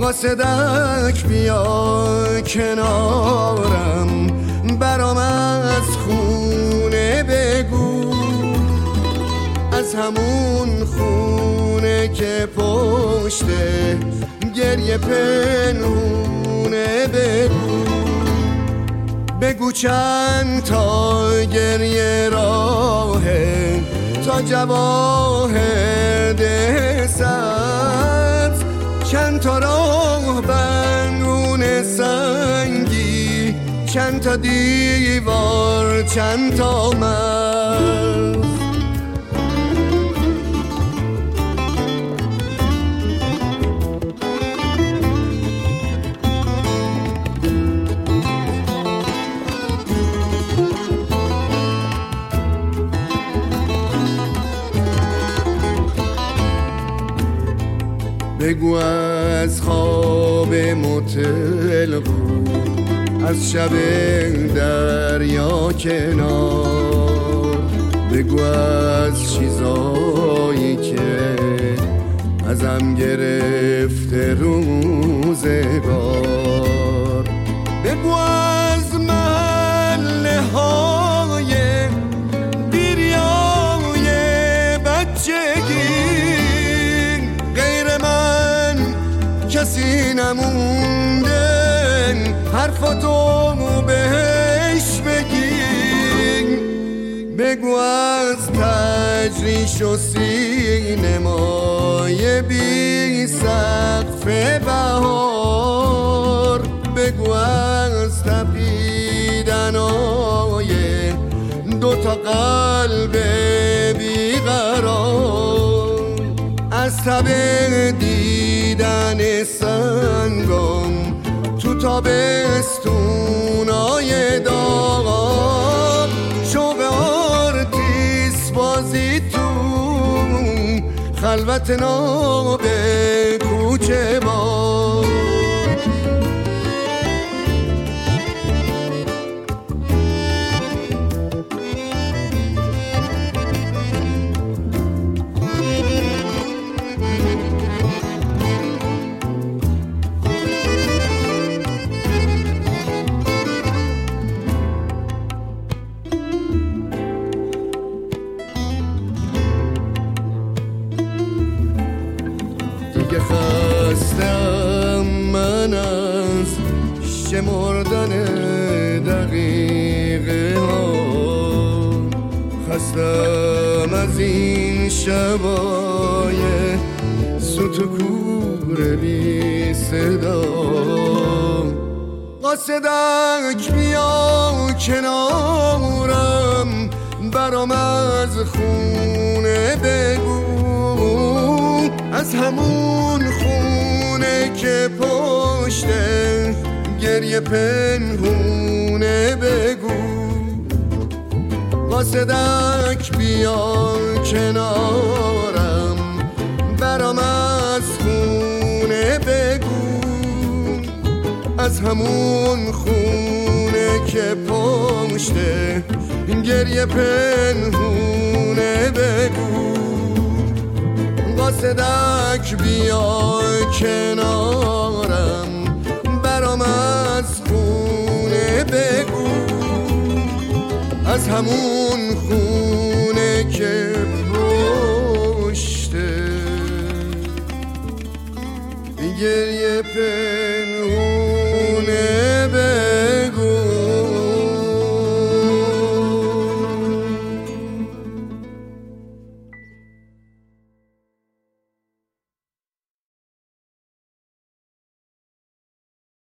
قاصدک بیا کنارم، برام از خونه بگو، از همون خونه که پشته گریه پنهونه بگو. بگو چند تا گریه راهه تا جواهر ده سبز، چند تا راه بندون سنگی، چند تا دیوار، چند تا مرز. بگو از خواب متل بود، از شب دریا کنار، بگو از چیزایی که ازم گرفته روزگار، بگو از محله های دیریای بچگی، کسی نمونده حرفاتو بهش بگی. بگو از تجریش و سینمای بی سقف بهار، بگو از تپیدنای دوتا قلب بیقرار، از تب دیدن سنگم تو تابستونای داغ، شوق آرتیس بازی تو خلوت ناب کوچه با. دیگه خستم من از شمردن دقیقه ها، خستم از این شبای سوت و کور بی صدا. قاصدک بیا کنارم، برام از خونه بگو، از همون خونه که پشته گریه پنهونه بگو. قاصدک بیا کنارم، برام از خونه بگو، از همون خونه که پشته گریه پنهونه بگو. قاصدک بیا کنارم، برام از خونه بگو، از همون خونه که پشته گریه پنهونه